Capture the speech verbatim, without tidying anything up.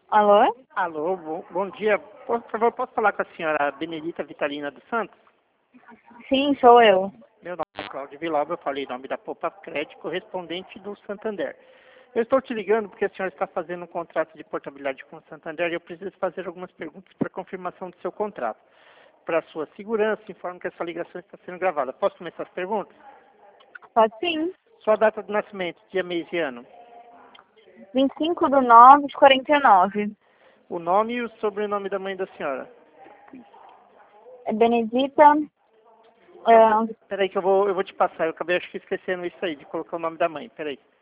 Alô? Alô, bom, bom dia. Por favor, posso falar com a senhora Benedita Vitalina dos Santos? Sim, sou eu. Meu nome é Cláudio Vilauba, eu falei em nome da Poupa Crédito, correspondente do Santander. Eu estou te ligando porque a senhora está fazendo um contrato de portabilidade com o Santander e eu preciso fazer algumas perguntas para confirmação do seu contrato. Para sua segurança, informo que essa ligação está sendo gravada. Posso começar as perguntas? Pode sim. Sua data de nascimento, dia, mês e ano. vinte e cinco do nove de quarenta e nove. O nome e o sobrenome da mãe da senhora. É Benedita. É, Peraí que eu vou, eu vou te passar. Eu acabei acho que esquecendo isso aí, de colocar o nome da mãe. Peraí.